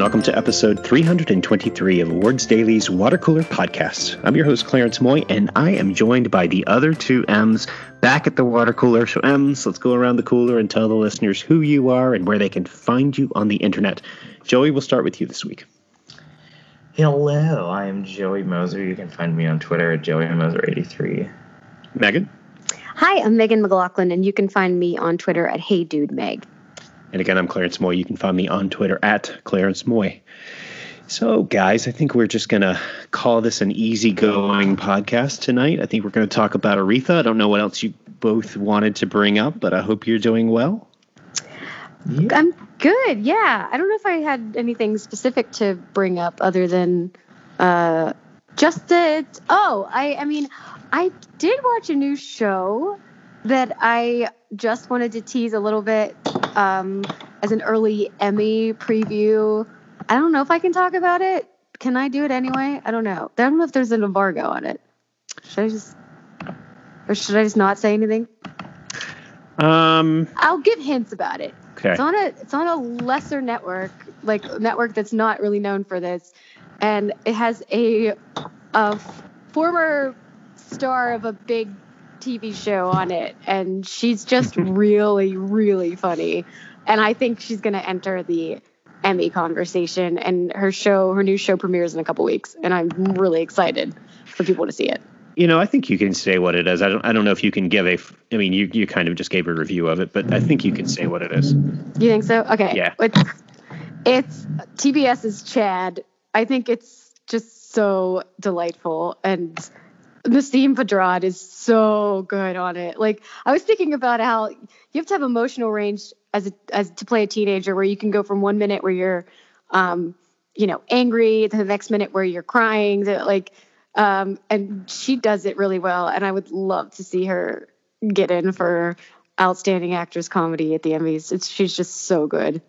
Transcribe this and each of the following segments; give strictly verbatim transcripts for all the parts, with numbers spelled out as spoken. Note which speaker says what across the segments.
Speaker 1: and welcome to episode three hundred twenty-three of Awards Daily's Water Cooler Podcast. I'm your host, Clarence Moy, and I am joined by the other two M's back at the water cooler. So, M's, let's go around the cooler and tell the listeners who you are and where they can find you on the internet. Joey, we'll start with you this week.
Speaker 2: Hello, I am Joey Moser. You can find me on Twitter at Joey Moser eighty-three.
Speaker 1: Megan?
Speaker 3: Hi, I'm Megan McLaughlin, and you can find me on Twitter at Hey Dude Meg.
Speaker 1: And again, I'm Clarence Moy. You can find me on Twitter at Clarence Moy. So, guys, I think we're just going to call this an easygoing podcast tonight. I think we're going to talk about Aretha. I don't know what else you both wanted to bring up, but I hope you're doing well.
Speaker 3: Yeah. I'm good, yeah. I don't know if I had anything specific to bring up other than uh, just that, oh, I, I mean, I did watch a new show that I just wanted to tease a little bit um, as an early Emmy preview. I don't know if I can talk about it. Can I do it anyway? I don't know. I don't know if there's an embargo on it. Should I just, or should I just not say anything?
Speaker 1: Um,
Speaker 3: I'll give hints about it.
Speaker 1: Okay.
Speaker 3: It's on a it's on a lesser network, like network that's not really known for this, and it has a a former star of a big T V show on it, and she's just really, really funny. And I think she's going to enter the Emmy conversation, and her show, her new show premieres in a couple weeks, and I'm really excited for people to see it.
Speaker 1: You know, I think you can say what it is. I don't I don't know if you can give a, I mean, you, you kind of just gave a review of it, but I think you can say what it is.
Speaker 3: You think so? Okay.
Speaker 1: Yeah.
Speaker 3: It's, it's TBS's Chad. I think it's just so delightful, and Nassim Pedrad is so good on it. Like, I was thinking about how you have to have emotional range as a, as to play a teenager, where you can go from one minute where you're, um, you know, angry to the next minute where you're crying. To, like, um, and she does it really well. And I would love to see her get in for Outstanding Actress Comedy at the Emmys. It's she's just so good.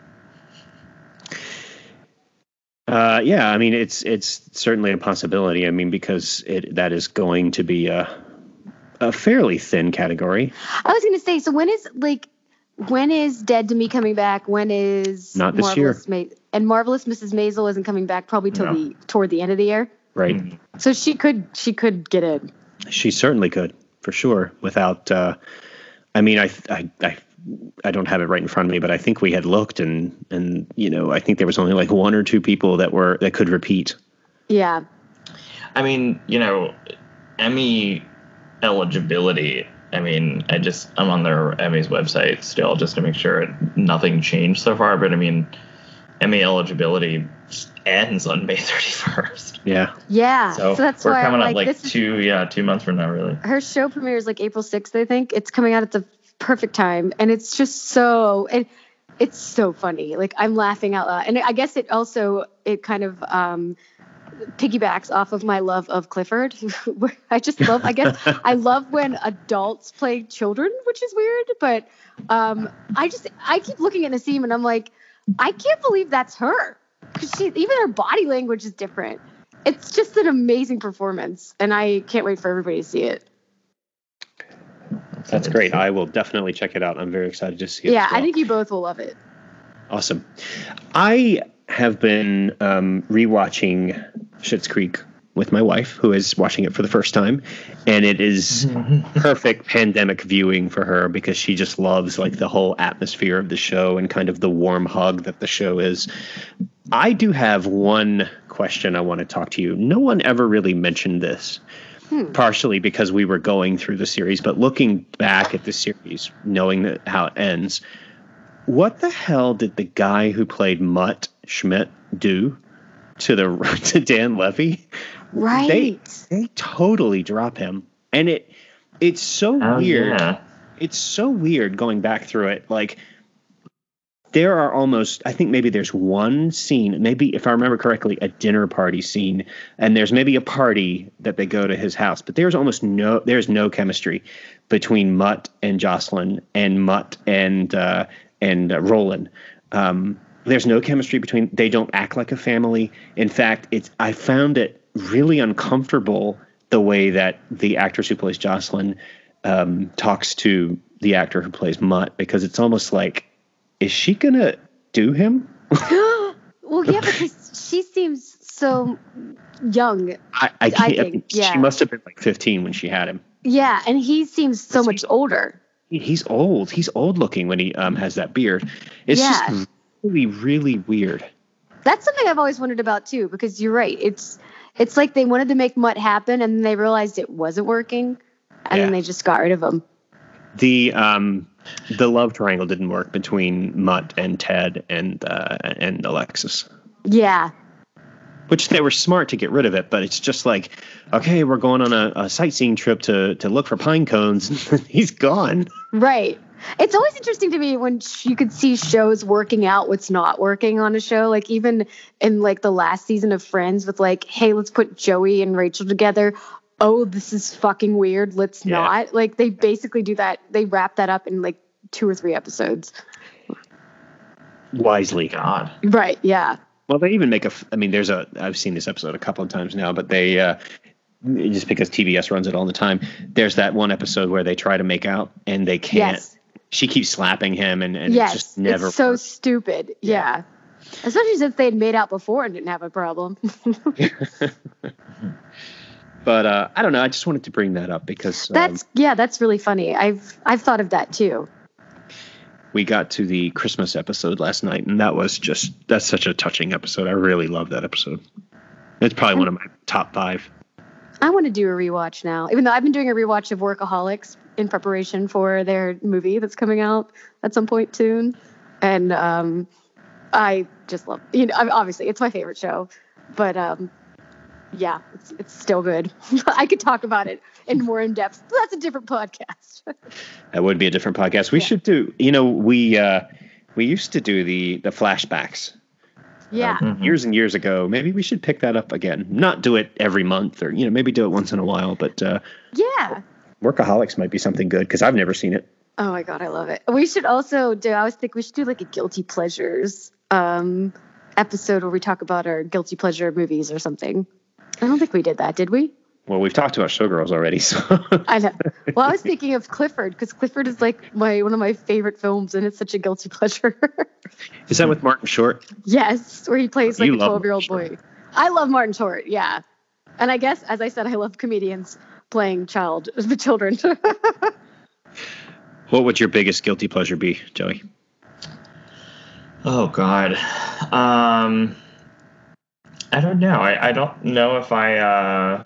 Speaker 1: Uh, yeah, I mean, it's it's certainly a possibility. I mean, because it that is going to be a a fairly thin category.
Speaker 3: I was going to say, so when is like when is Dead to Me coming back? When is
Speaker 1: not this
Speaker 3: Marvelous
Speaker 1: year?
Speaker 3: Ma- and Marvelous Missus Maisel isn't coming back probably till
Speaker 2: No.
Speaker 3: the toward the end of the year.
Speaker 1: Right.
Speaker 2: Mm-hmm.
Speaker 3: So she could she could get in.
Speaker 1: She certainly could, for sure. Without, uh, I mean, I I I. I don't have it right in front of me, but I think we had looked and, and, you know, I think there was only like one or two people that were, that could repeat.
Speaker 3: Yeah.
Speaker 2: I mean, you know, Emmy eligibility. I mean, I just, I'm on their Emmys website still just to make sure nothing changed so far. But I mean, Emmy eligibility ends on May thirty-first.
Speaker 1: Yeah.
Speaker 3: Yeah.
Speaker 2: So,
Speaker 3: So, that's
Speaker 2: we're
Speaker 3: why
Speaker 2: coming
Speaker 3: I'm
Speaker 2: up
Speaker 3: like,
Speaker 2: like
Speaker 3: this
Speaker 2: two, yeah, two months from now, really.
Speaker 3: is, her show premieres like April sixth, I think. It's coming out at the perfect time, and it's just so it, it's so funny. Like, I'm laughing out loud, and I guess it also it kind of um piggybacks off of my love of Clifford. Where I just love I guess I love when adults play children, which is weird, but um I just I keep looking at Nassim and I'm like, I can't believe that's her, because she even her body language is different. It's just an amazing performance, and I can't wait for everybody to see it.
Speaker 1: That's great. I will definitely check it out. I'm very excited to see it.
Speaker 3: Yeah,
Speaker 1: as well.
Speaker 3: I think you both will love it.
Speaker 1: Awesome. I have been um, rewatching Schitt's Creek with my wife, who is watching it for the first time, and it is perfect pandemic viewing for her because she just loves like the whole atmosphere of the show and kind of the warm hug that the show is. I do have one question I want to talk to you. No one ever really mentioned this. Hmm. Partially because we were going through the series, but looking back at the series, knowing that how it ends, what the hell did the guy who played Mutt Schmidt do to the to Dan Levy?
Speaker 3: Right.
Speaker 1: They, they totally drop him, and it it's so
Speaker 2: Oh,
Speaker 1: weird.
Speaker 2: yeah.
Speaker 1: It's so weird going back through it. Like, there are almost, I think maybe there's one scene, maybe if I remember correctly, a dinner party scene, and there's maybe a party that they go to his house, but there's almost no, there's no chemistry between Mutt and Jocelyn and Mutt and, uh, and uh, Roland. Um, there's no chemistry between, they don't act like a family. In fact, it's, I found it really uncomfortable the way that the actress who plays Jocelyn um, talks to the actor who plays Mutt, because it's almost like, is she gonna do him?
Speaker 3: Well, yeah, because she seems so young.
Speaker 1: I, I
Speaker 3: I
Speaker 1: can't.
Speaker 3: think, yeah.
Speaker 1: She must have been like fifteen when she had him.
Speaker 3: Yeah, and he seems so
Speaker 1: Is he-
Speaker 3: much older.
Speaker 1: He's old. He's old looking when he um, has that beard. It's
Speaker 3: Yeah.
Speaker 1: just really, really weird.
Speaker 3: That's something I've always wondered about too, because you're right. It's it's like they wanted to make Mutt happen, and then they realized it wasn't working, and
Speaker 1: Yeah.
Speaker 3: then they just got rid of him.
Speaker 1: The um, the love triangle didn't work between Mutt and Ted and uh, and Alexis,
Speaker 3: Yeah,
Speaker 1: which they were smart to get rid of it. But it's just like, okay, we're going on a, a sightseeing trip to to look for pine cones. He's gone.
Speaker 3: right. It's always interesting to me when sh- you could see shows working out what's not working on a show. Like even in like the last season of Friends with like, hey, let's put Joey and Rachel together. Oh, this is fucking weird. Let's
Speaker 1: Yeah.
Speaker 3: not. Like they basically do that. They wrap that up in like two or three episodes.
Speaker 1: Wisely.
Speaker 2: God.
Speaker 3: Right. Yeah.
Speaker 1: Well, they even make a. f- I mean, there's a. I've seen this episode a couple of times now, but they uh, just because T B S runs it all the time. There's that one episode where they try to make out and they can't.
Speaker 3: Yes.
Speaker 1: She keeps slapping him, and, and
Speaker 3: yes.
Speaker 1: it just never.
Speaker 3: It's so
Speaker 1: works.
Speaker 3: stupid. Yeah. Especially since they'd made out before and didn't have a problem.
Speaker 1: But uh, I don't know. I just wanted to bring that up because um,
Speaker 3: That's yeah, that's really funny. I've I've thought of that too.
Speaker 1: we got to the Christmas episode last night, and that was just that's such a touching episode. I really love that episode. It's probably one of my top five.
Speaker 3: I want to do a rewatch now, even though I've been doing a rewatch of Workaholics in preparation for their movie that's coming out at some point soon. And um, I just love, you know, I- obviously it's my favorite show, but um, yeah, it's, it's still good. I could talk about it in more in depth. But that's a different podcast.
Speaker 1: That would be a different podcast. We
Speaker 3: Yeah.
Speaker 1: should do. You know, we uh, we used to do the the flashbacks.
Speaker 3: Yeah.
Speaker 2: Mhm.
Speaker 1: Years and years ago. Maybe we should pick that up again. Not do it every month, or you know, maybe do it once in a while. But uh,
Speaker 3: Yeah.
Speaker 1: Workaholics might be something good because I've never seen it.
Speaker 3: Oh my God, I love it. We should also do, I always think we should do like a guilty pleasures um, episode where we talk about our guilty pleasure movies or something. I don't think we did that, did we?
Speaker 1: Well, we've talked about Showgirls already, so
Speaker 3: I know. Well, I was thinking of Clifford because Clifford is like my one of my favorite films, and it's such a guilty pleasure.
Speaker 1: is that with Martin Short?
Speaker 3: Yes, where he plays like
Speaker 1: You
Speaker 3: a
Speaker 1: love
Speaker 3: twelve-year-old
Speaker 1: Martin
Speaker 3: boy. I love Martin Short. Yeah, and I guess, as I said, I love comedians playing child the children.
Speaker 1: What would your biggest guilty pleasure be, Joey?
Speaker 2: Oh God. Um, I don't know. I, I don't know if I. Uh,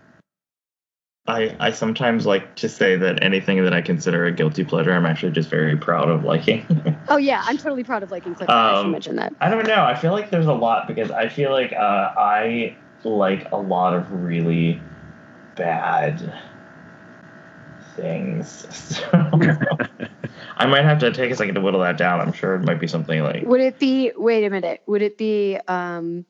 Speaker 2: I I sometimes like to say that anything that I consider a guilty pleasure, I'm actually just very proud of liking.
Speaker 3: Oh yeah, I'm totally proud of liking Clifford. I should
Speaker 2: Um,
Speaker 3: mention that.
Speaker 2: I don't know. I feel like there's a lot because I feel like uh, I like a lot of really bad things. So I might have to take a second to whittle that down. I'm sure it might be something like
Speaker 3: Would it be? Wait a minute. Would it be um,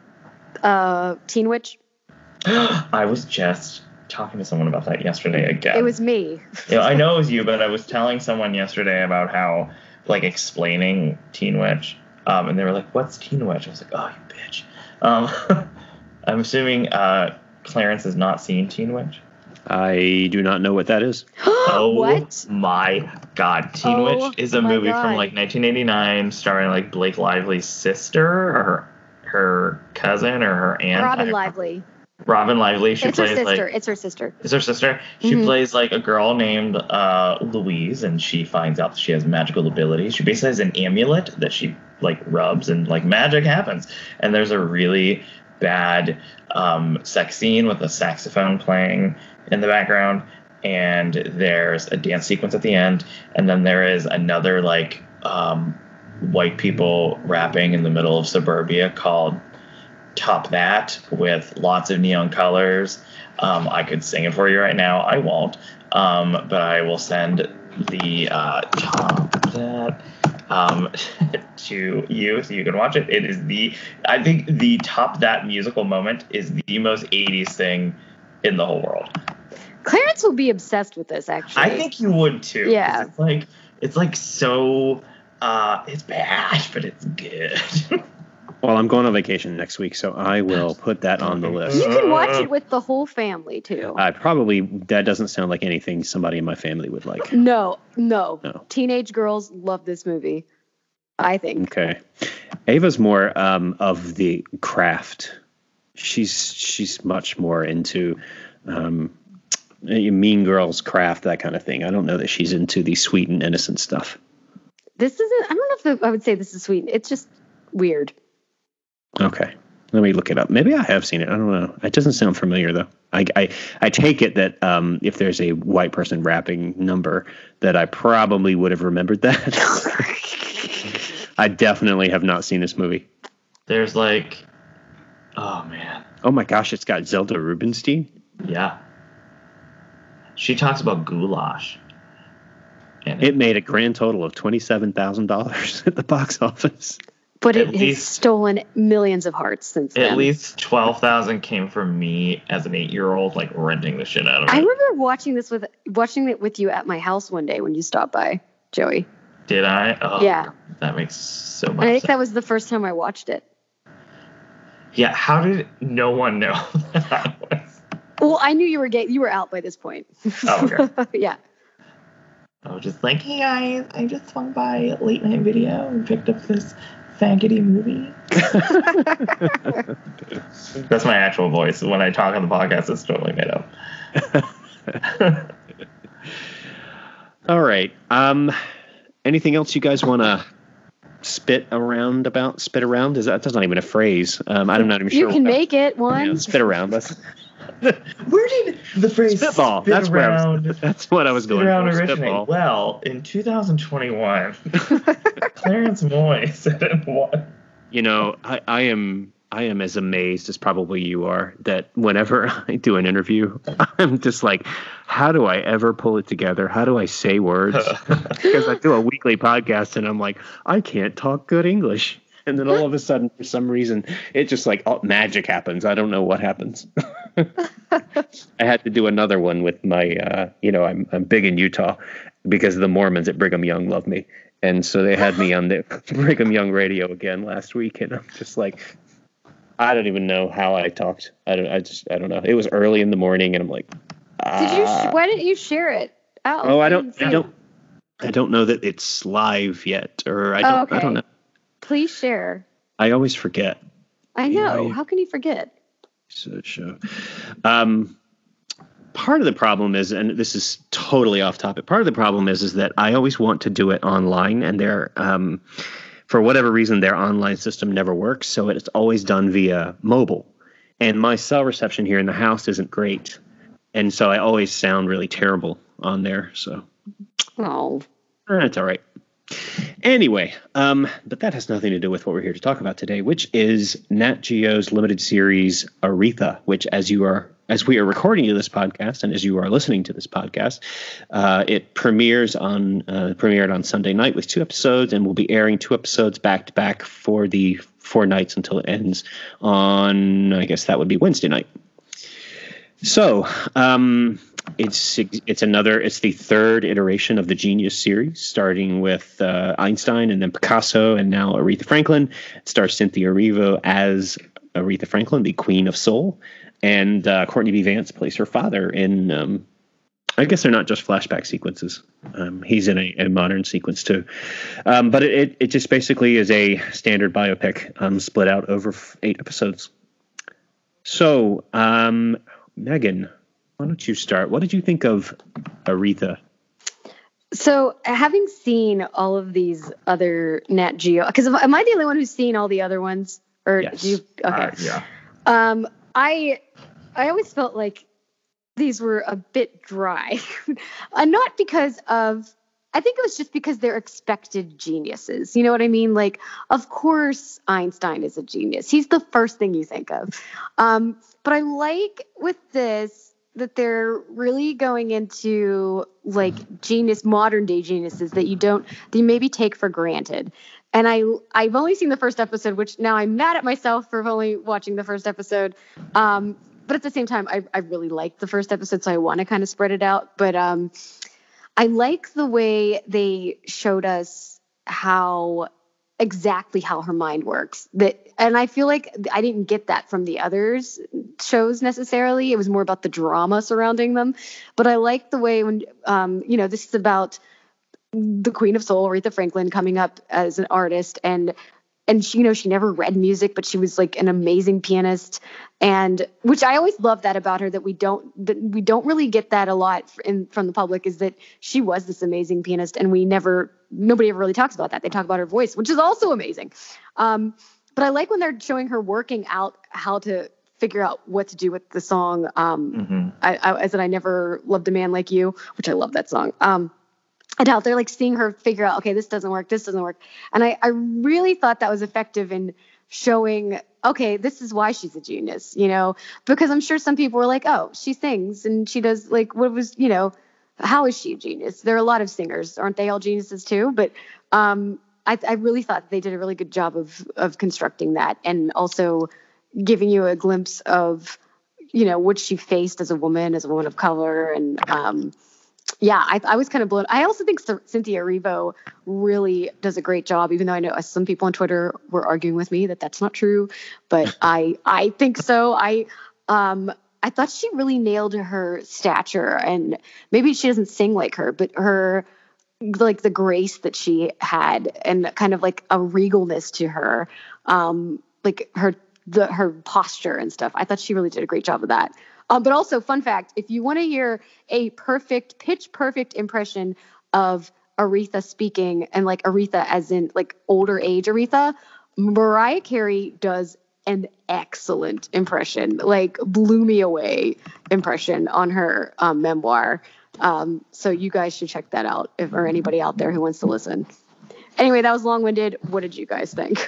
Speaker 3: uh, Teen Witch?
Speaker 2: I was just talking to someone about that yesterday again.
Speaker 3: It was me.
Speaker 2: Yeah, I know it was you, but I was telling someone yesterday about how, like, explaining Teen Witch, um, and they were like, "What's Teen Witch?" I was like, "Oh, you bitch." Um, I'm assuming uh, Clarence has not seen Teen Witch.
Speaker 1: I do not know what that is.
Speaker 2: Oh
Speaker 3: What?
Speaker 2: my God, Teen
Speaker 3: Oh
Speaker 2: Witch is a
Speaker 3: my
Speaker 2: movie
Speaker 3: God.
Speaker 2: from like nineteen eighty-nine, starring like Blake Lively's sister or her, her cousin or her aunt.
Speaker 3: Robin
Speaker 2: I-
Speaker 3: Lively.
Speaker 2: Robin Lively. She
Speaker 3: It's her
Speaker 2: plays
Speaker 3: sister.
Speaker 2: like
Speaker 3: It's her sister.
Speaker 2: is her sister. She
Speaker 3: Mhm.
Speaker 2: plays like a girl named uh, Louise, and she finds out that she has magical abilities. She basically has an amulet that she like rubs, and like magic happens. And there's a really bad um, sex scene with a saxophone playing in the background, and there's a dance sequence at the end, and then there is another like um, white people rapping in the middle of suburbia called Top That with lots of neon colors. Um, I could sing it for you right now. I won't. Um, but I will send the uh, Top That um, to you so you can watch it. It is the, I think the Top That musical moment is the most eighties thing in the whole world.
Speaker 3: Clarence will be obsessed with this, actually.
Speaker 2: I think you would too. 'cause
Speaker 3: Yeah.
Speaker 2: It's like, it's like so, uh, it's bad, but it's good.
Speaker 1: Well, I'm going on vacation next week, so I will put that on the
Speaker 3: You
Speaker 1: list.
Speaker 3: can watch it with the whole family too.
Speaker 1: I probably that doesn't sound like anything somebody in my family would like.
Speaker 3: No, no,
Speaker 1: No.
Speaker 3: Teenage girls love this movie. I think.
Speaker 1: Okay. Ava's more um, of the craft. She's she's much more into um, Mean Girls, Craft, that kind of thing. I don't know that she's into the sweet and innocent stuff.
Speaker 3: This isn't, I don't know if the, I would say this is sweet. It's just weird.
Speaker 1: Okay. Let me look it up. Maybe I have seen it. I don't know. It doesn't sound familiar, though. I, I, I take it that um, if there's a white person rapping number, that I probably would have remembered that. I definitely have not seen this movie.
Speaker 2: There's like, oh, man.
Speaker 1: Oh, my gosh. It's got Zelda Rubinstein.
Speaker 2: Yeah. She talks about goulash. And
Speaker 1: It made a grand total of twenty-seven thousand dollars at the box office.
Speaker 3: But
Speaker 2: At
Speaker 3: it has
Speaker 2: least-
Speaker 3: stolen millions of hearts since then.
Speaker 2: At least twelve thousand came from me as an eight-year-old, like renting the shit out of it.
Speaker 3: I remember watching this with watching it with you at my house one day when you stopped by, Joey.
Speaker 2: Did I? Oh,
Speaker 3: Yeah.
Speaker 2: That makes so much
Speaker 3: And I think
Speaker 2: sense.
Speaker 3: that was the first time I watched it.
Speaker 2: Yeah, how did no one know that I was?
Speaker 3: Well, I knew you were gay. You were out by this point.
Speaker 2: Oh, okay.
Speaker 3: Yeah.
Speaker 2: I was just like, hey guys, I just swung by Late Night Video and picked up this faggoty movie. That's my actual voice. When I talk on the podcast, it's totally made up.
Speaker 1: All right. Um, anything else you guys want to spit around about? Spit around? Is that, that's not even a phrase. Um, I'm not even
Speaker 3: You
Speaker 1: sure.
Speaker 3: can
Speaker 1: what-
Speaker 3: make it one.
Speaker 1: Yeah, spit around. That's
Speaker 2: Where did the phrase
Speaker 1: spitball.
Speaker 2: spit
Speaker 1: That's where I
Speaker 2: around,
Speaker 1: was, that's what I was
Speaker 2: spit
Speaker 1: going
Speaker 2: around
Speaker 1: for.
Speaker 2: originate?
Speaker 1: Spitball.
Speaker 2: Well, in two thousand twenty-one, Clarence Moy said it was.
Speaker 1: You know, I, I am I am as amazed as probably you are that whenever I do an interview, I'm just like, how do I ever pull it together? How do I say words? Because I do a weekly podcast and I'm like, I can't talk good English. And then all of a sudden, for some reason, it just like oh, magic happens. I don't know what happens. I had to do another one with my, uh, you know, I'm I'm big in Utah because the Mormons at Brigham Young love me. And so they had me on the Brigham Young radio again last week. And I'm just like, I don't even know how I talked. I don't, I just, I don't know. It was early in the morning and I'm like, ah.
Speaker 3: Did you? Sh- why didn't you share it? out?
Speaker 1: Oh, I don't,
Speaker 3: didn't
Speaker 1: I
Speaker 3: see
Speaker 1: don't,
Speaker 3: it.
Speaker 1: I don't know that it's live yet, or I don't,
Speaker 3: Oh, okay.
Speaker 1: I don't know.
Speaker 3: Please share.
Speaker 1: I always forget.
Speaker 3: I know.
Speaker 1: Yeah.
Speaker 3: How can you forget?
Speaker 1: So show. Um, part of the problem is, and this is totally off topic. Part of the problem is, is that I always want to do it online, and their, um, for whatever reason, their online system never works. So it's always done via mobile, and my cell reception here in the house isn't great, and so I always sound really terrible on there. So
Speaker 3: Oh,
Speaker 1: eh, it's all right. Anyway, um, but that has nothing to do with what we're here to talk about today, which is Nat Geo's limited series Aretha, which, as you are, as we are recording to this podcast, and as you are listening to this podcast, uh, it premieres on uh, premiered on Sunday night with two episodes, and will be airing two episodes back to back for the four nights until it ends on, I guess that would be Wednesday night. So, um, it's it's another it's the third iteration of the Genius series, starting with uh, Einstein and then Picasso and now Aretha Franklin. It stars Cynthia Erivo as Aretha Franklin, the Queen of Soul, and uh, Courtney B. Vance plays her father in. Um, I guess they're not just flashback sequences. Um, he's in a, a modern sequence too, um, but it, it it just basically is a standard biopic um, split out over f- eight episodes. So, um, Megan, why don't you start? What did you think of Aretha?
Speaker 3: so having seen all of these other Nat Geo, because am I the only one who's seen all the other ones? Or
Speaker 1: Yes.
Speaker 3: do you? Okay.
Speaker 2: Uh, yeah.
Speaker 3: Um, I I always felt like these were a bit dry, uh, not because of. I think it was just because they're expected geniuses. You know what I mean? Like, of course, Einstein is a genius. He's the first thing you think of. Um, but I like with this that they're really going into like genius, modern day geniuses that you don't, that you maybe take for granted. And I, I've only seen the first episode, which now I'm mad at myself for only watching the first episode. Um, but at the same time, I, I really liked the first episode, so I want to kind of spread it out. But um, I like the way they showed us how exactly how her mind works. That, and I feel like I didn't get that from the others shows necessarily. It was more about the drama surrounding them. But I like the way when, um, you know, this is about the Queen of Soul, Aretha Franklin, coming up as an artist, and and she, you know, she never read music, but she was like an amazing pianist, and which I always love that about her, that we don't that we don't really get that a lot in, from the public, is that she was this amazing pianist, and we never nobody ever really talks about that. They talk about her voice, which is also amazing. Um, but I like when they're showing her working out how to figure out what to do with the song. Um, mm-hmm. I, I, I said, I never loved a man like you, which I love that song. Um, and out there, like seeing her figure out, okay, this doesn't work, this doesn't work. And I, I really thought that was effective in showing, okay, this is why she's a genius, you know, because I'm sure some people were like, oh, she sings and she does, like, what was, you know, how is she a genius? There are a lot of singers, aren't they all geniuses too? But um, I, I really thought they did a really good job of of constructing that, and also giving you a glimpse of, you know, what she faced as a woman, as a woman of color. And um, yeah, I, I was kind of blown. I also think Cynthia Erivo really does a great job, even though I know some people on Twitter were arguing with me that that's not true, but I I think so. I um I thought she really nailed her stature, and maybe she doesn't sing like her, but her, like the grace that she had, and kind of like a regalness to her, um, like her the her posture and stuff. I thought she really did a great job of that. Um, but also, fun fact, if you want to hear a perfect, pitch perfect impression of Aretha speaking, and like Aretha as in like older age Aretha, Mariah Carey does an excellent impression, like blew me away impression on her um, memoir. Um, so you guys should check that out, if or anybody out there who wants to listen. Anyway, that was long-winded. What did you guys think?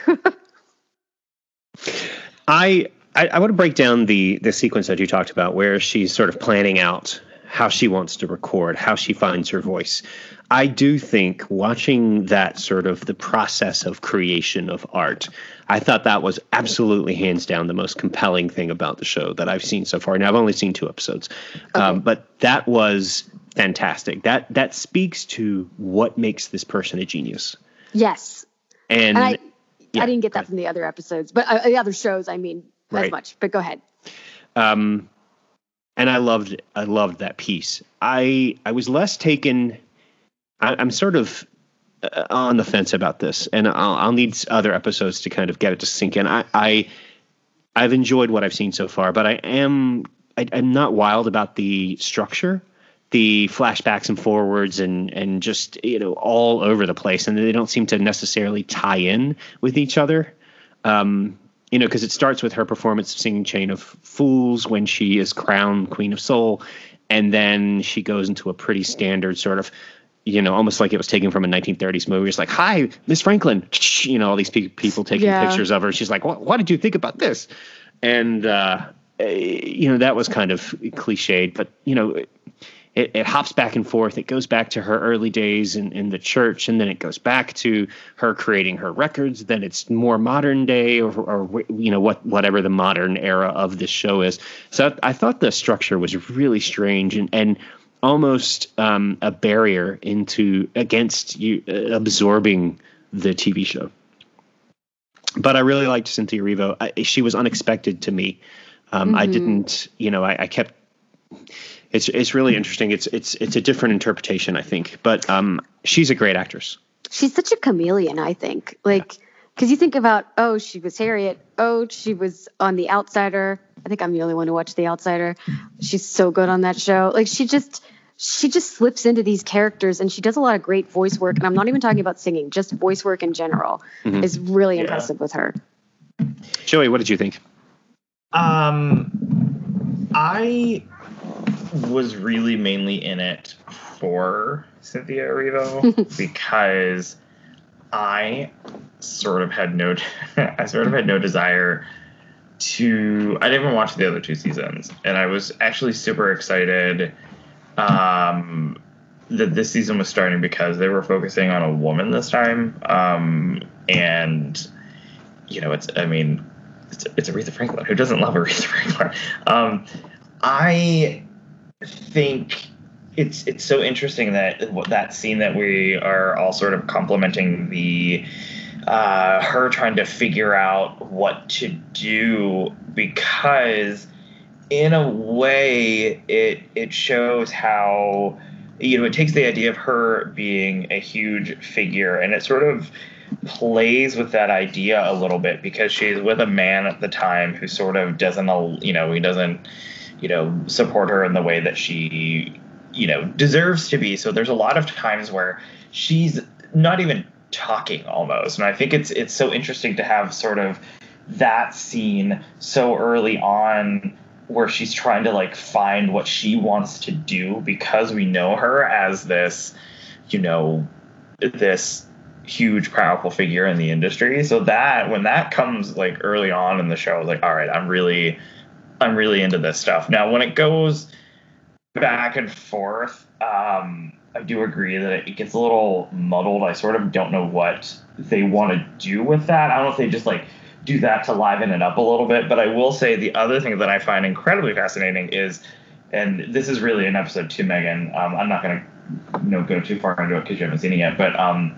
Speaker 1: I, I I want to break down the the sequence that you talked about, where she's sort of planning out how she wants to record, how she finds her voice. I do think watching that sort of the process of creation of art, I thought that was absolutely hands down the most compelling thing about the show that I've seen so far. Now, I've only seen two episodes, okay. um, but that was fantastic. That that speaks to what makes this person a genius.
Speaker 3: Yes.
Speaker 1: And,
Speaker 3: and I,
Speaker 1: yeah,
Speaker 3: I didn't get that from the other episodes, but uh, the other shows, I mean, right. as much, but go ahead.
Speaker 1: Um, and I loved, I loved that piece. I, I was less taken, I, I'm sort of uh, on the fence about this, and I'll, I'll need other episodes to kind of get it to sink in. I, I, I've enjoyed what I've seen so far, but I am, I, I'm not wild about the structure, the flashbacks and forwards and, and just, you know, all over the place. And they don't seem to necessarily tie in with each other. Um, you know, because it starts with her performance of singing Chain of Fools when she is crowned Queen of Soul. And then she goes into a pretty standard sort of, you know, almost like it was taken from a nineteen thirties movie. It's like, hi, Miss Franklin. You know, all these pe- people taking yeah. pictures of her. She's like, what, what did you think about this? And, uh, you know, that was kind of cliched, but, you know, It, it hops back and forth. It goes back to her early days in, in the church, and then it goes back to her creating her records. Then it's more modern day, or, or you know, what whatever the modern era of this show is. So I, I thought the structure was really strange and, and almost um, a barrier into against you uh, absorbing the T V show. But I really liked Cynthia Erivo. I, she was unexpected to me. Um, mm-hmm. I didn't, you know, I, I kept. It's it's really interesting. It's it's it's a different interpretation, I think. But um, she's a great actress.
Speaker 3: She's such a chameleon, I think. Like, because you think about, oh, she was Harriet. Oh, she was on The Outsider. I think I'm the only one who watched The Outsider. She's so good on that show. Like, she just she just slips into these characters, and she does a lot of great voice work. And I'm not even talking about singing, just voice work in general mm-hmm. is really yeah. impressive with her.
Speaker 1: Joey, what did you think?
Speaker 2: Um, I. was really mainly in it for Cynthia Erivo because I sort of had no, I sort of had no desire to. I didn't watch the other two seasons, and I was actually super excited um, that this season was starting because they were focusing on a woman this time, um, and you know, it's. I mean, it's, it's Aretha Franklin. Who doesn't love Aretha Franklin? Um, I. think it's it's so interesting that that scene that we are all sort of complimenting the uh, her trying to figure out what to do, because in a way it it shows how you know, it takes the idea of her being a huge figure, and it sort of plays with that idea a little bit because she's with a man at the time who sort of doesn't, you know, he doesn't, you know, support her in the way that she, you know, deserves to be. So there's a lot of times where she's not even talking almost. And I think it's it's so interesting to have sort of that scene so early on where she's trying to like find what she wants to do because we know her as this, you know, this huge powerful figure in the industry. So that when that comes like early on in the show, I was like, all right, I'm really I'm really into this stuff. Now when it goes back and forth, um I do agree that it gets a little muddled. I sort of don't know what they want to do with that. I don't know if they just like do that to liven it up a little bit. But I will say the other thing that I find incredibly fascinating is, and this is really an episode two, Megan. Um, I'm not going to you know go too far into it because you haven't seen it yet. But um,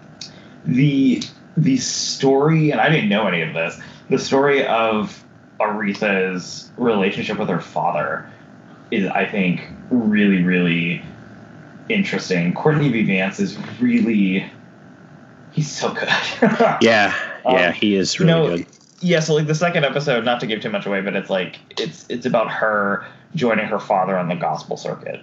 Speaker 2: the the story, and I didn't know any of this, the story of Aretha's relationship with her father is, I think, really, really interesting. Courtney B. Vance is really, he's so good.
Speaker 1: yeah, yeah,
Speaker 2: um,
Speaker 1: he is really
Speaker 2: you know,
Speaker 1: good.
Speaker 2: Yeah, so like the second episode, not to give too much away, but it's like it's it's about her joining her father on the gospel circuit.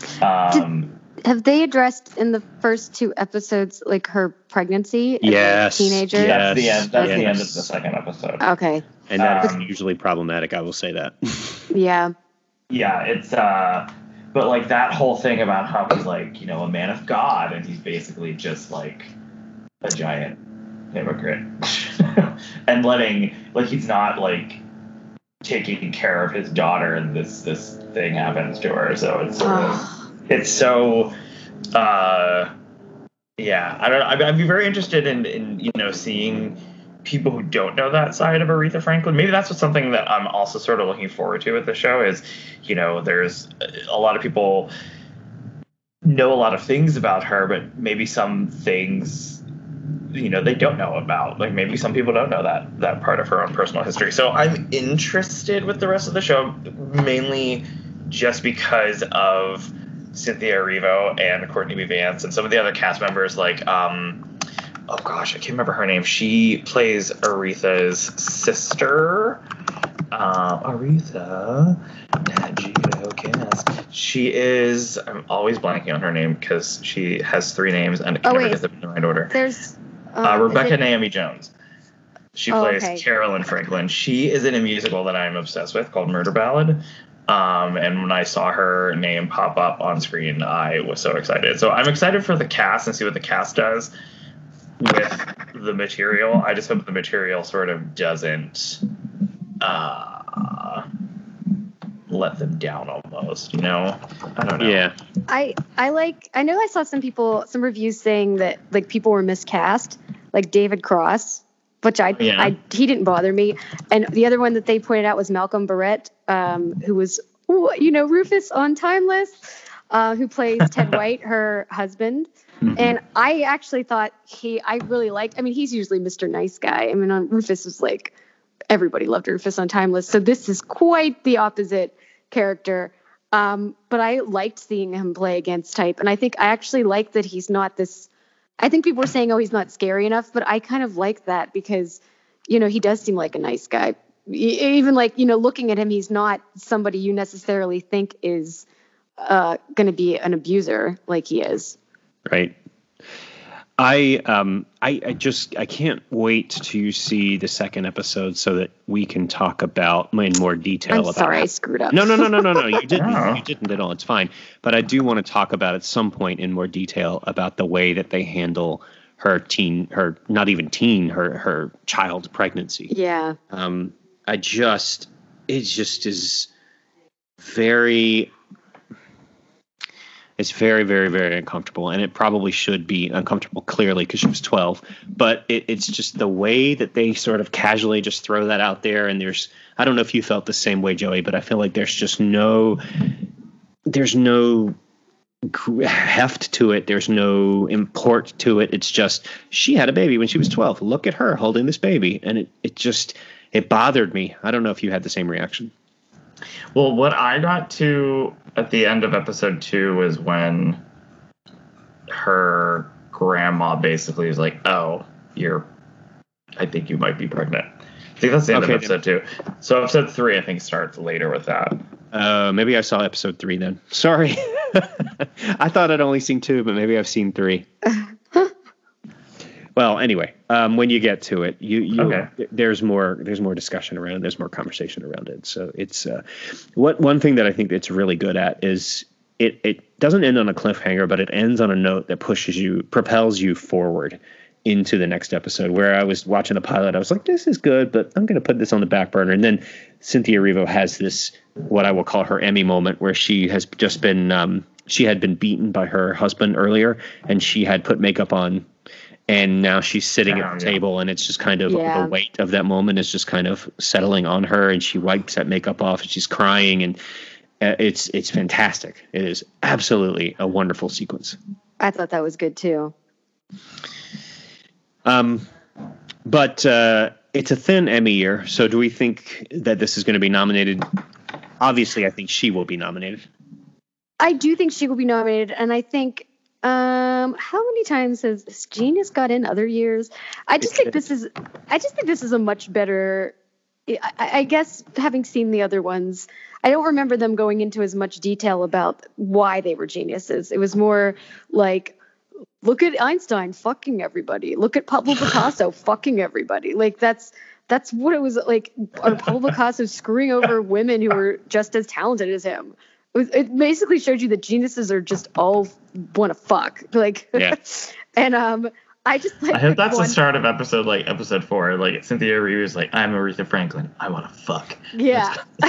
Speaker 2: Um,
Speaker 3: Did, have they addressed in the first two episodes like her pregnancy as
Speaker 1: yes,
Speaker 3: a teenager?
Speaker 1: yes,
Speaker 2: that's the end. That's
Speaker 1: yes.
Speaker 2: the end of the second episode.
Speaker 3: Okay.
Speaker 1: And that
Speaker 2: Um,
Speaker 1: is usually problematic. I will say that.
Speaker 3: Yeah.
Speaker 2: Yeah, it's uh, but like that whole thing about how he's like, you know, a man of God, and he's basically just like a giant hypocrite, and letting like he's not like taking care of his daughter, and this this thing happens to her. So it's sort of it's so uh, yeah. I don't know. I'd, I'd be very interested in in you know seeing people who don't know that side of Aretha Franklin. Maybe that's what something that I'm also sort of looking forward to with the show is, you know, there's a lot of people know a lot of things about her, but maybe some things, you know, they don't know about. Like maybe some people don't know that that part of her own personal history. So I'm interested with the rest of the show, mainly just because of Cynthia Erivo and Courtney B. Vance and some of the other cast members like um oh gosh, I can't remember her name. She plays Aretha's sister. Uh, Aretha Nagito cast. She is. I'm always blanking on her name because she has three names and I can
Speaker 3: Oh,
Speaker 2: never
Speaker 3: wait.
Speaker 2: get them in the right order.
Speaker 3: There's
Speaker 2: Uh,
Speaker 3: uh,
Speaker 2: Rebecca
Speaker 3: is it-
Speaker 2: Naomi Jones. She
Speaker 3: Oh,
Speaker 2: plays
Speaker 3: okay.
Speaker 2: Carolyn Franklin. She is in a musical that I'm obsessed with called Murder Ballad. Um, and when I saw her name pop up on screen, I was so excited. So I'm excited for the cast and see what the cast does with the material. I just hope the material sort of doesn't uh, let them down almost, you know? I don't know.
Speaker 1: Yeah.
Speaker 3: I I like I know I saw some people some reviews saying that like people were miscast, like David Cross, which I
Speaker 2: Yeah.
Speaker 3: I he didn't bother me. And the other one that they pointed out was Malcolm Barrett, um, who was ooh, you know Rufus on Timeless, uh, who plays Ted White, her husband.
Speaker 1: Mhm.
Speaker 3: And I actually thought he I really liked. I mean, he's usually Mister Nice Guy. I mean, on Rufus was like everybody loved Rufus on Timeless. So this is quite the opposite character. Um, but I liked seeing him play against type. And I think I actually like that he's not this, I think people were saying, oh, he's not scary enough, but I kind of like that because, you know, he does seem like a nice guy. E- Even like, you know, looking at him, he's not somebody you necessarily think is uh, going to be an abuser like he is.
Speaker 1: Right. I um I, I just I can't wait to see the second episode so that we can talk about in more detail
Speaker 3: I'm
Speaker 1: about
Speaker 3: sorry,
Speaker 1: how-
Speaker 3: I screwed up.
Speaker 1: No, no, no, no, no, no. You didn't.
Speaker 2: No.
Speaker 1: You didn't at all. It's fine. But I do want to talk about at some point in more detail about the way that they handle her teen, her not even teen, her her child pregnancy.
Speaker 3: Yeah.
Speaker 1: Um, I just it just is very. It's very, very, very uncomfortable, and it probably should be uncomfortable, clearly, because she was twelve. But it, it's just the way that they sort of casually just throw that out there, and there's – I don't know if you felt the same way, Joey, but I feel like there's just no – there's no heft to it. There's no import to it. It's just she had a baby when she was twelve. Look at her holding this baby, and it, it just – it bothered me. I don't know if you had the same reaction.
Speaker 2: Well, what I got to at the end of episode two was when her grandma basically was like, "Oh, you're, I think you might be pregnant." I think that's the end
Speaker 1: Okay,
Speaker 2: of episode two. So episode three, I think, starts later with that.
Speaker 1: Uh, maybe I saw episode three then. Sorry. I thought I'd only seen two, but maybe I've seen three. Well, anyway, um, when you get to it, you, you
Speaker 2: Okay.
Speaker 1: there's more there's more discussion around it. There's more conversation around it. So it's uh, what one thing that I think it's really good at is it it doesn't end on a cliffhanger, but it ends on a note that pushes you, propels you forward into the next episode. Where I was watching the pilot, I was like, this is good, but I'm going to put this on the back burner. And then Cynthia Erivo has this, what I will call her Emmy moment, where she has just been, um, she had been beaten by her husband earlier, and she had put makeup on, and now she's sitting
Speaker 2: Yeah,
Speaker 1: at the
Speaker 2: yeah.
Speaker 1: table, and it's just kind of
Speaker 3: Yeah.
Speaker 1: the weight of that moment is just kind of settling on her, and she wipes that makeup off, and she's crying, and uh, it's it's fantastic. It is absolutely a wonderful sequence.
Speaker 3: I thought that was good too.
Speaker 1: Um, but uh, it's a thin Emmy year, so do we think that this is going to be nominated? Obviously, I think she will be nominated.
Speaker 3: I do think she will be nominated, and I think um, how many times has Genius got in other years? I just think this is, I just think this is a much better. I, I guess having seen the other ones, I don't remember them going into as much detail about why they were geniuses. It was more like, look at Einstein fucking everybody. Look at Pablo Picasso fucking everybody. Like that's that's what it was like. Or Pablo Picasso screwing over women who were just as talented as him. It, was, it basically showed you that geniuses are just all want to fuck. Like,
Speaker 1: Yeah.
Speaker 3: and um, I just like.
Speaker 2: I hope that's
Speaker 3: one,
Speaker 2: the start of episode like episode four. Like Cynthia Erivo's like, "I'm Aretha Franklin. I want to fuck."
Speaker 3: Yeah.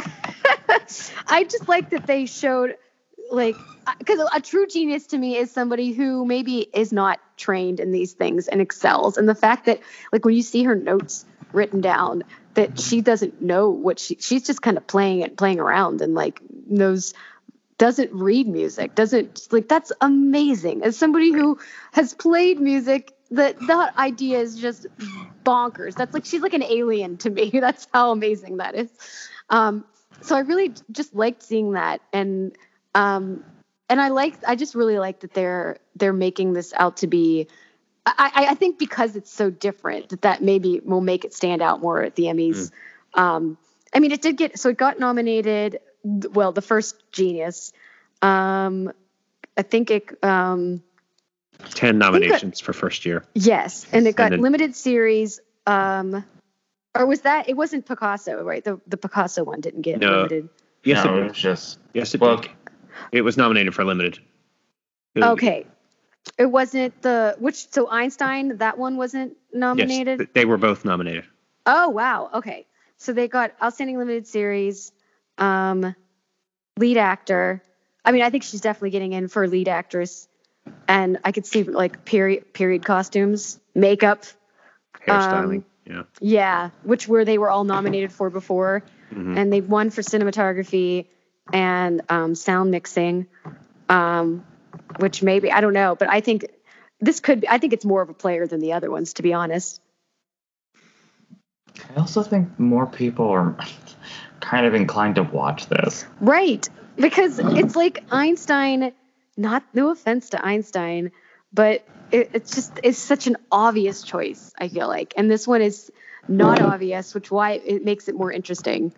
Speaker 3: I just like that they showed, like, because a true genius to me is somebody who maybe is not trained in these things and excels. And the fact that, like, when you see her notes written down, that she doesn't know what she, she's just kind of playing it, playing around and, like, knows, doesn't read music, doesn't, like, that's amazing. As somebody who has played music, that that idea is just bonkers. That's like, she's like an alien to me. That's how amazing that is. Um, so I really just liked seeing that. And, um, and I like, I just really like that they're, they're making this out to be, I, I think because it's so different that that maybe will make it stand out more at the Emmys. Mm. Um, I mean, it did get, so it got nominated. Well, the first Genius, um, I think it, um,
Speaker 1: ten nominations got, for first year.
Speaker 3: Yes. And it got
Speaker 1: and then,
Speaker 3: limited series, um, or was that, it wasn't Picasso, right? The the Picasso one didn't get
Speaker 1: no.
Speaker 3: limited.
Speaker 2: Yes,
Speaker 1: no,
Speaker 2: it,
Speaker 1: it
Speaker 2: was just.
Speaker 1: Yes, it
Speaker 2: well,
Speaker 1: did. It was nominated for limited. It was,
Speaker 3: okay. It wasn't the, which, so Einstein, that one wasn't nominated?
Speaker 1: Yes, they were both nominated.
Speaker 3: Oh, wow. Okay. So they got Outstanding Limited Series, um, lead actor. I mean, I think she's definitely getting in for lead actress. And I could see like period period costumes, makeup.
Speaker 1: Hairstyling.
Speaker 3: Um,
Speaker 1: yeah.
Speaker 3: Yeah. Which were they were all nominated for before. Mm-hmm. And they won for cinematography and um, sound mixing. Um, which maybe, I don't know, but I think this could be, I think it's more of a player than the other ones, to be honest.
Speaker 2: I also think more people are kind of inclined to watch this.
Speaker 3: Right. Because it's like Einstein, not, no offense to Einstein, but it, it's just, it's such an obvious choice, I feel like. And this one is not obvious, which why it makes it more interesting.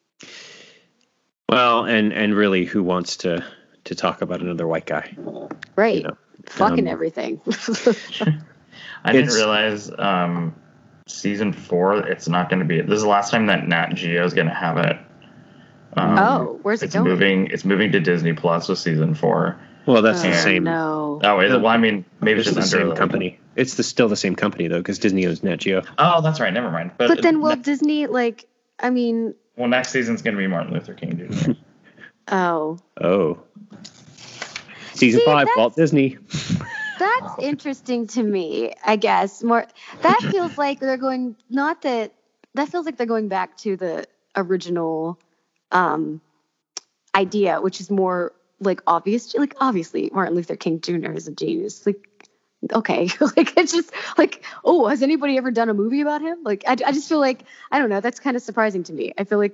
Speaker 1: Well, and, and really who wants to, to talk about another white guy?
Speaker 3: Right.
Speaker 1: You know?
Speaker 3: Fucking
Speaker 1: um,
Speaker 3: everything.
Speaker 2: I didn't realize um, season four, it's not going to be, this is the last time that Nat Geo is going to have it. Um,
Speaker 3: oh, where's it
Speaker 2: it's
Speaker 3: going?
Speaker 2: Moving, it's moving to Disney Plus with season four.
Speaker 1: Well, that's
Speaker 3: oh,
Speaker 1: the same.
Speaker 3: No.
Speaker 2: Oh, is it? Well, I mean, maybe
Speaker 1: it's
Speaker 2: it's
Speaker 1: the
Speaker 2: just under
Speaker 1: same company. It's the, still the same company, though, because Disney owns Nat Geo.
Speaker 2: Oh, that's right. Never mind. But,
Speaker 3: But then will
Speaker 2: ne-
Speaker 3: Disney, like, I mean...
Speaker 2: Well, next season's going to be Martin Luther King Junior
Speaker 3: Oh.
Speaker 1: Oh. Season
Speaker 3: See,
Speaker 1: five, Walt Disney.
Speaker 3: That's interesting to me, I guess. More that feels like they're going not that that feels like they're going back to the original um idea, which is more like obvious. Like obviously Martin Luther King Junior is a genius. Like okay. Like it's just like, oh, has anybody ever done a movie about him? Like I, I just feel like I don't know, that's kind of surprising to me. I feel like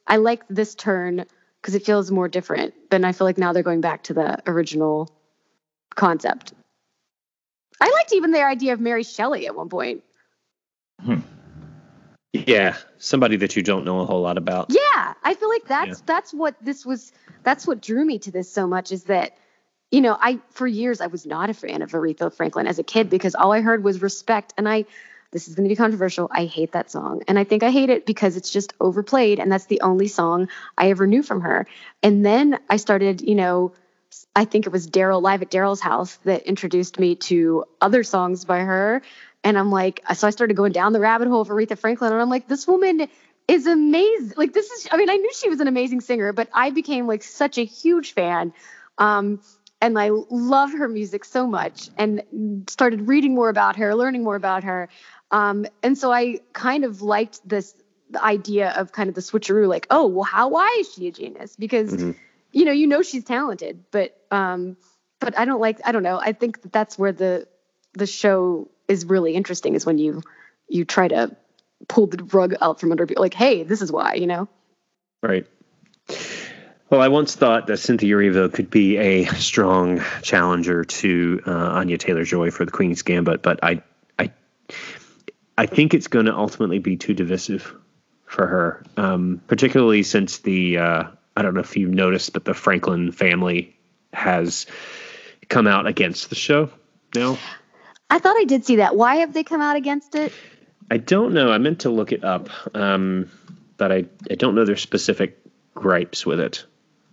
Speaker 3: I like this turn because it feels more different. But I feel like now they're going back to the original concept. I liked even their idea of Mary Shelley at one point.
Speaker 1: Hmm. Yeah, somebody that you don't know a whole lot about.
Speaker 3: Yeah, I feel like that's yeah. that's what this was. That's what drew me to this so much is that, you know, I for years I was not a fan of Aretha Franklin as a kid because all I heard was Respect, and I. This is going to be controversial. I hate that song. And I think I hate it because it's just overplayed. And that's the only song I ever knew from her. And then I started, you know, I think it was Daryl, Live at Daryl's House that introduced me to other songs by her. And I'm like, so I started going down the rabbit hole of Aretha Franklin. And I'm like, this woman is amazing. Like, this is, I mean, I knew she was an amazing singer, but I became like such a huge fan. Um, and I love her music so much and started reading more about her, learning more about her. Um, and so I kind of liked this the idea of kind of the switcheroo, like, oh, well, how, why is she a genius? Because, mm-hmm. you know, you know, she's talented, but, um, but I don't like, I don't know. I think that that's where the, the show is really interesting is when you, you try to pull the rug out from under people like, hey, this is why, you know?
Speaker 1: Right. Well, I once thought that Cynthia Erivo could be a strong challenger to uh, Anya Taylor-Joy for the Queen's Gambit, but I, I, I think it's going to ultimately be too divisive for her, um, particularly since the, uh, I don't know if you've noticed, but the Franklin family has come out against the show now.
Speaker 3: I thought I did see that. Why have they come out against it?
Speaker 1: I don't know. I meant to look it up, um, but I, I don't know their specific gripes with it.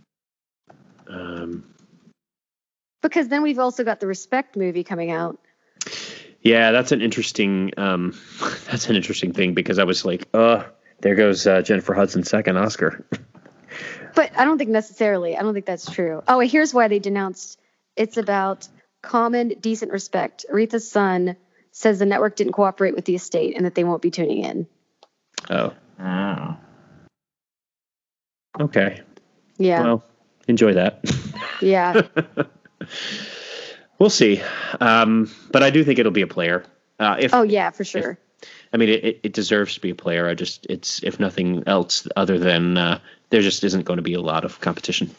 Speaker 1: Um,
Speaker 3: because then we've also got the Respect movie coming out.
Speaker 1: Yeah, that's an interesting um, that's an interesting thing because I was like, oh, there goes uh, Jennifer Hudson's second Oscar.
Speaker 3: But I don't think necessarily. I don't think that's true. Oh, and here's why they denounced. It's about common, decent respect. Aretha's son says the network didn't cooperate with the estate and that they won't be tuning in.
Speaker 1: Oh.
Speaker 2: Oh.
Speaker 1: Okay.
Speaker 3: Yeah.
Speaker 1: Well, enjoy that.
Speaker 3: Yeah.
Speaker 1: We'll see. Um, but I do think it'll be a player. Uh, if,
Speaker 3: oh, yeah, for sure.
Speaker 1: If, I mean, it, it deserves to be a player. I just, it's, if nothing else other than uh, there just isn't going to be a lot of competition.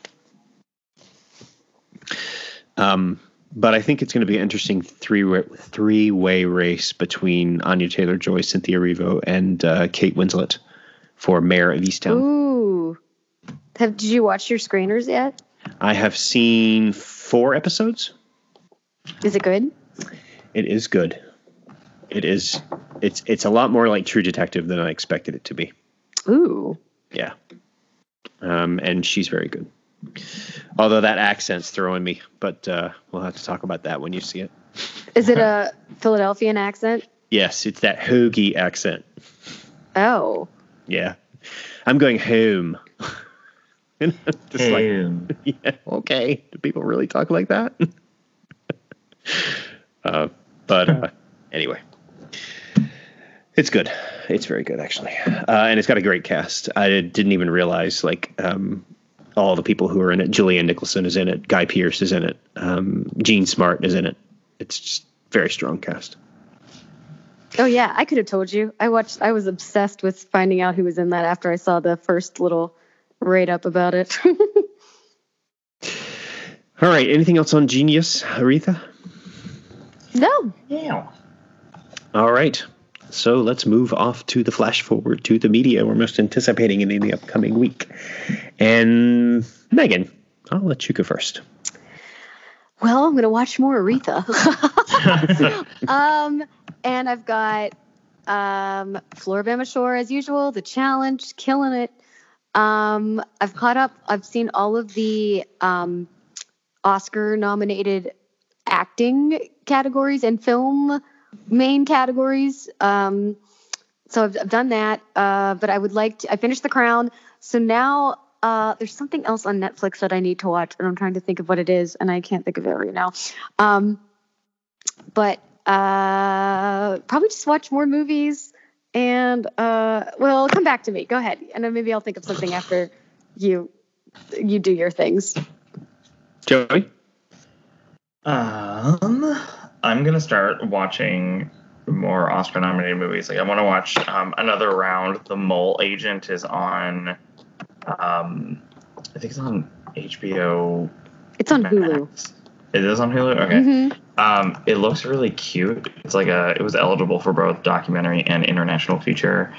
Speaker 1: Um, but I think it's going to be an interesting three three way race between Anya Taylor-Joy, Cynthia Erivo, and uh, Kate Winslet for Mayor of Easttown.
Speaker 3: Ooh. Have did you watch your screeners yet?
Speaker 1: I have seen four episodes.
Speaker 3: Is it good?
Speaker 1: It is good. It is. It's it's a lot more like True Detective than I expected it to be.
Speaker 3: Ooh.
Speaker 1: Yeah. Um, and she's very good. Although that accent's throwing me, but uh, we'll have to talk about that when you see it.
Speaker 3: Is it a Philadelphian accent?
Speaker 1: Yes, it's that hoagie accent.
Speaker 3: Oh.
Speaker 1: Yeah. I'm going home.
Speaker 2: Just home.
Speaker 1: Like, yeah, okay. Do people really talk like that? uh, but uh, anyway, it's good. It's very good, actually. Uh, and it's got a great cast. I didn't even realize, like, um, all the people who are in it. Julianne Nicholson is in it. Guy Pearce is in it. Um, Jean Smart is in it. It's just very strong cast.
Speaker 3: Oh, yeah. I could have told you. I watched. I was obsessed with finding out who was in that after I saw the first little write-up about it.
Speaker 1: All right. Anything else on Genius, Aretha?
Speaker 3: No.
Speaker 2: Yeah.
Speaker 1: All right. So let's move off to the flash forward to the media we're most anticipating in the upcoming week. And Megan, I'll let you go first.
Speaker 3: Well, I'm going to watch more Aretha. um, and I've got um, Floribama Shore, as usual, The Challenge, killing it. Um, I've caught up. I've seen all of the um, Oscar-nominated acting categories and film main categories. Um, so I've, I've done that. Uh, but I would like to. I finished The Crown. So now uh, there's something else on Netflix that I need to watch, and I'm trying to think of what it is, and I can't think of it right now. Um, but uh, probably just watch more movies. And, uh, well, come back to me. Go ahead. And then maybe I'll think of something after you you do your things.
Speaker 1: Joey?
Speaker 2: Um, I'm going to start watching more Oscar-nominated movies. Like, I want to watch um, another round. The Mole Agent is on Um, I think it's on H B O.
Speaker 3: It's on Hulu.
Speaker 2: Max. It is on Hulu? Okay.
Speaker 3: Mm-hmm.
Speaker 2: Um, it looks really cute. It's like a, it was eligible for both documentary and international feature.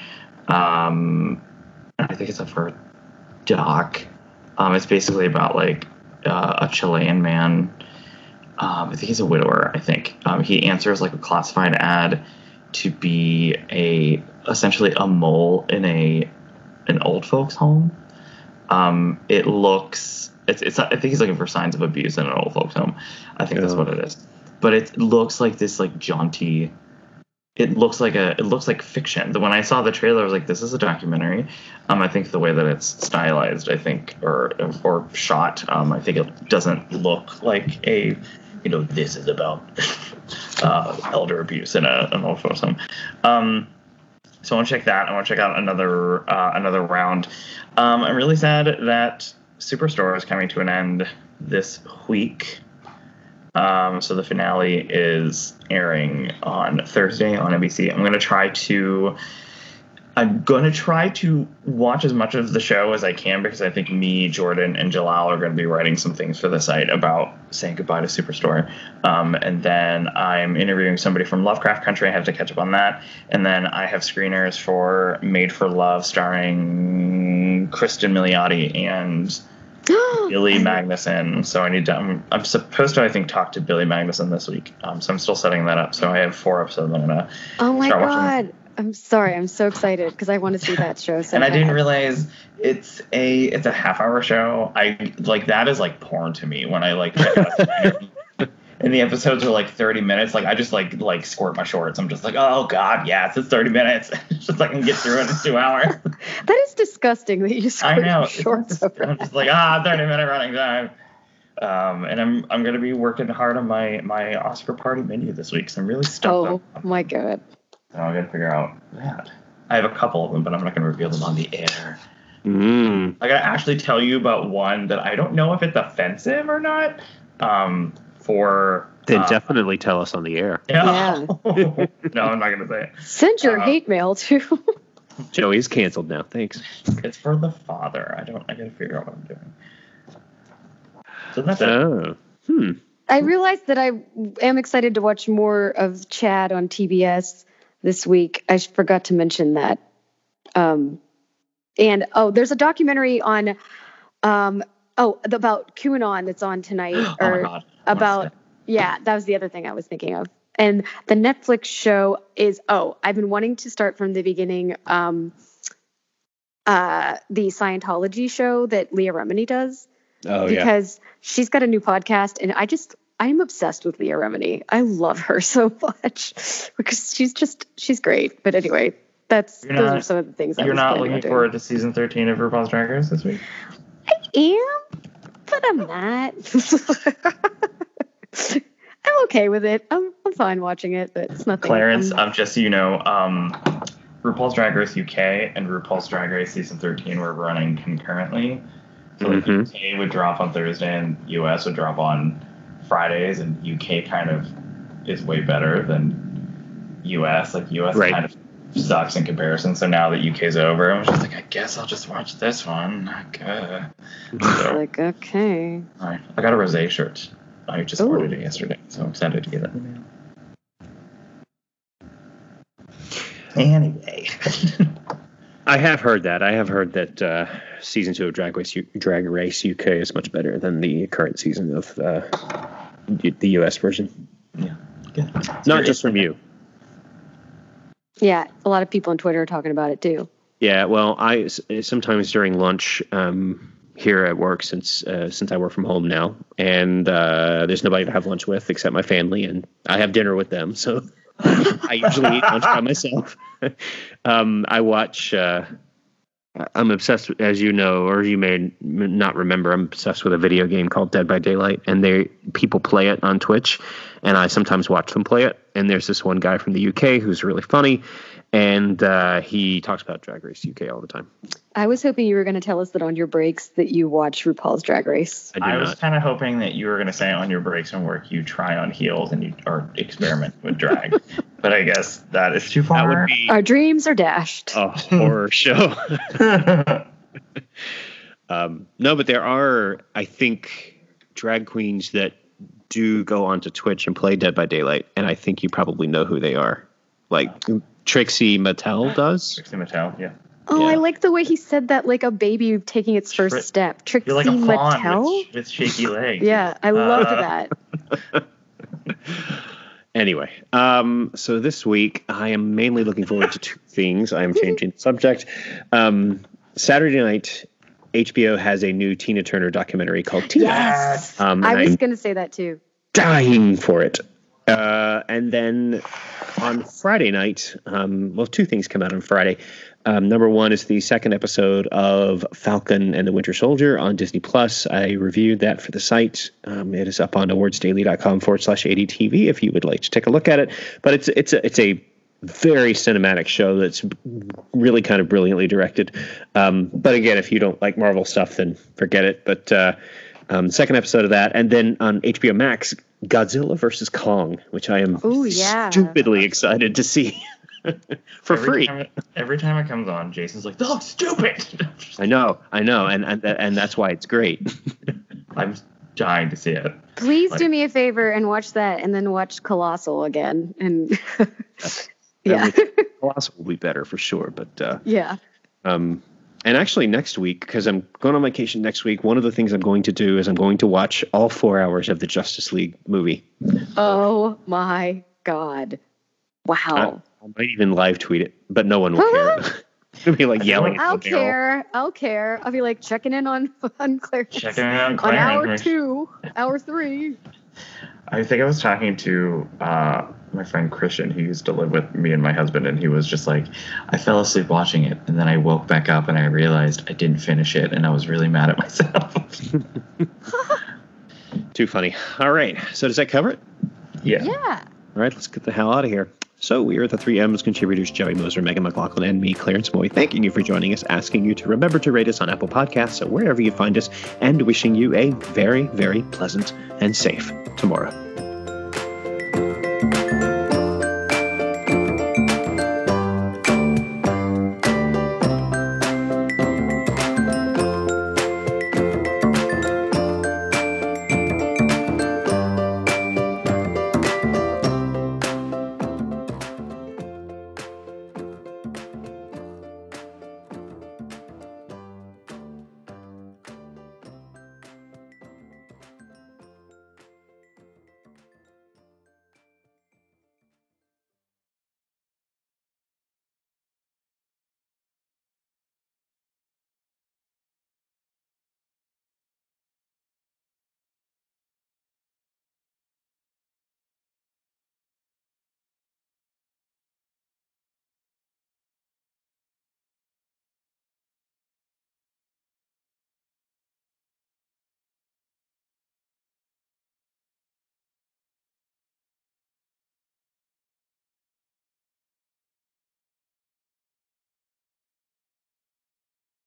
Speaker 2: Um, I think it's up for doc. Um, it's basically about like uh, a Chilean man. Um, I think he's a widower. I think um, he answers like a classified ad to be a essentially a mole in a an old folks home. Um, it looks it's it's. I think he's looking for signs of abuse in an old folks home. I think yeah. that's what it is. But it looks like this like jaunty. It looks like a. It looks like fiction. When I saw the trailer, I was like, "This is a documentary." Um, I think the way that it's stylized, I think, or or shot, um, I think it doesn't look like a. You know, this is about uh, elder abuse in a, an old folks home. Um, so I want to check that. I want to check out another uh, another round. Um, I'm really sad that Superstore is coming to an end this week. Um, so the finale is airing on Thursday on N B C. I'm going to try to. I'm going to try to watch as much of the show as I can because I think me, Jordan, and Jalal are going to be writing some things for the site about saying goodbye to Superstore. Um, and then I'm interviewing somebody from Lovecraft Country. I have to catch up on that. And then I have screeners for Made for Love starring Kristen Milioti and Billy Magnuson. So I need to, I'm, I'm supposed to, I think, talk to Billy Magnuson this week. Um, so I'm still setting that up. So I have four episodes I'm going to
Speaker 3: Oh my
Speaker 2: start
Speaker 3: God.
Speaker 2: watching.
Speaker 3: I'm sorry. I'm so excited because I want to see that show. So
Speaker 2: and I
Speaker 3: bad.
Speaker 2: didn't realize it's a it's a half hour show. I like that is like porn to me when I like check out and the episodes are like thirty minutes. Like I just like like squirt my shorts. I'm just like, oh God, yes, it's thirty minutes. It's just like I can get through it in two hours.
Speaker 3: That is disgusting that you squirt
Speaker 2: I know.
Speaker 3: your shorts
Speaker 2: Just,
Speaker 3: over.
Speaker 2: I'm just like ah, thirty minute running time. Um, and I'm I'm gonna be working hard on my my Oscar party menu this week. So I'm really stoked.
Speaker 3: Oh
Speaker 2: up.
Speaker 3: my God.
Speaker 2: So I gotta figure out that. I have a couple of them, but I'm not going to reveal them on the air.
Speaker 1: Mm.
Speaker 2: I got to actually tell you about one that I don't know if it's offensive or not. Um, for
Speaker 1: then
Speaker 2: uh,
Speaker 1: definitely tell us on the air.
Speaker 2: Yeah. yeah. No, I'm not going to say it.
Speaker 3: Send your uh, hate mail to.
Speaker 1: Joey's canceled now. Thanks.
Speaker 2: It's for the father. I don't. I got to figure out what I'm doing. So that's
Speaker 1: oh.
Speaker 2: it.
Speaker 1: Hmm.
Speaker 3: I realized that I am excited to watch more of Chad on T B S. This week. I forgot to mention that. Um, and, oh, there's a documentary on, um, oh, about QAnon that's on tonight.
Speaker 2: oh,
Speaker 3: or
Speaker 2: my God.
Speaker 3: About, yeah, that was the other thing I was thinking of. And the Netflix show is, oh, I've been wanting to start from the beginning, um, uh, the Scientology show that Leah Remini does.
Speaker 1: Oh,
Speaker 3: because
Speaker 1: yeah.
Speaker 3: she's got a new podcast, and I just, I'm obsessed with Leah Remini. I love her so much because she's just, she's great. But anyway, that's
Speaker 2: you're
Speaker 3: those
Speaker 2: not,
Speaker 3: are some of the things I
Speaker 2: You're
Speaker 3: was
Speaker 2: not
Speaker 3: planning
Speaker 2: looking
Speaker 3: on
Speaker 2: forward to season thirteen of RuPaul's Drag Race this week?
Speaker 3: I am, but I'm not. I'm okay with it. I'm, I'm fine watching it, but it's nothing.
Speaker 2: Clarence, um, just so you know, um, RuPaul's Drag Race U K and RuPaul's Drag Race season thirteen were running concurrently. So like
Speaker 1: mm-hmm.
Speaker 2: U K would drop on Thursday and U S would drop on Fridays, and U K kind of is way better than U S. Like U S
Speaker 1: right.
Speaker 2: kind of sucks in comparison. So now that U K's over, I was just like, I guess I'll just watch this one. Okay. So,
Speaker 3: like, okay.
Speaker 2: all right. I got a rosé shirt. I just Ooh. ordered it yesterday, so I'm excited to get it in the mail. Anyway.
Speaker 1: I have heard that. I have heard that uh, season two of Drag Race, U- Drag Race U K is much better than the current season of uh, the U S version.
Speaker 2: Yeah, good.
Speaker 1: Not just from you.
Speaker 3: Yeah, a lot of people on Twitter are talking about it too.
Speaker 1: Yeah, well, I sometimes during lunch um, here at work, since uh, since I work from home now, and uh, there's nobody to have lunch with except my family, and I have dinner with them, so I usually eat lunch by myself. um, I watch. Uh, I'm obsessed, with, as you know, or you may not remember. I'm obsessed with a video game called Dead by Daylight, and they people play it on Twitch, and I sometimes watch them play it. And there's this one guy from the U K who's really funny, and uh, he talks about Drag Race U K all the time.
Speaker 3: I was hoping you were going to tell us that on your breaks that you watch RuPaul's Drag Race.
Speaker 2: I, I was kind of hoping that you were going to say on your breaks and work you try on heels and you or experiment with drag, but I guess that is too far.
Speaker 1: That would be
Speaker 3: Our dreams are dashed.
Speaker 1: a horror show. Um, no, but there are, I think, drag queens that do go onto Twitch and play Dead by Daylight, and I think you probably know who they are. Like Trixie Mattel does.
Speaker 2: Trixie Mattel, yeah.
Speaker 3: Oh,
Speaker 1: Yeah.
Speaker 3: I like the way he said that, like a baby taking its first
Speaker 2: Tri-
Speaker 3: step. Trixie
Speaker 2: You're like a fawn
Speaker 3: Mattel?
Speaker 2: with, with shaky legs.
Speaker 3: Yeah, I loved
Speaker 2: Uh,
Speaker 3: that.
Speaker 1: Anyway, um, so this week I am mainly looking forward to two things. I am changing the subject. Um, Saturday night, H B O has a new Tina Turner documentary called Tina.
Speaker 3: Yes.
Speaker 1: Um,
Speaker 3: I
Speaker 1: and
Speaker 3: was
Speaker 1: I'm
Speaker 3: going to say that too.
Speaker 1: dying for it. Uh, and then on Friday night, um, well, two things come out on Friday. Um, number one is the second episode of Falcon and the Winter Soldier on Disney Plus. I reviewed that for the site. Um, it is up on awardsdaily.com forward slash ADTV if you would like to take a look at it. But it's it's a, it's a very cinematic show that's really kind of brilliantly directed. Um, but again, if you don't like Marvel stuff, then forget it. But uh, um, second episode of that, and then on H B O Max, Godzilla versus Kong, which I am
Speaker 3: Ooh, yeah.
Speaker 1: stupidly excited to see for
Speaker 2: every
Speaker 1: free.
Speaker 2: Time it, every time it comes on, Jason's like, "Oh, stupid!"
Speaker 1: I know, I know, and and and that's why it's great.
Speaker 2: I'm dying to see it.
Speaker 3: Please
Speaker 2: Like-
Speaker 3: do me a favor and watch that and then watch Colossal again. And yeah.
Speaker 1: Colossal will be better for sure, but uh,
Speaker 3: Yeah.
Speaker 1: um, and actually next week, because I'm going on vacation next week, one of the things I'm going to do is I'm going to watch all four hours of the Justice League movie.
Speaker 3: Oh my God.
Speaker 1: I,
Speaker 3: Wow.
Speaker 1: I might even live tweet it, but no one will care. It'll be like yelling. at
Speaker 3: I'll
Speaker 1: the barrel.
Speaker 3: care. I'll care. I'll be like checking in on on Clarence.
Speaker 2: Checking in on
Speaker 3: on
Speaker 2: Clarence.
Speaker 3: hour two, hour three.
Speaker 2: I think I was talking to uh, my friend Christian, who used to live with me and my husband, and he was just like, I fell asleep watching it, and then I woke back up and I realized I didn't finish it, and I was really mad at myself.
Speaker 1: Too funny. All right. So does that cover it?
Speaker 2: yeah.
Speaker 3: Yeah.
Speaker 1: All right, let's get the hell out of here. So we are the three M's contributors, Joey Moser, Megan McLaughlin, and me, Clarence Moy, thanking you for joining us, asking you to remember to rate us on Apple Podcasts or wherever you find us, and wishing you a very, very pleasant and safe tomorrow.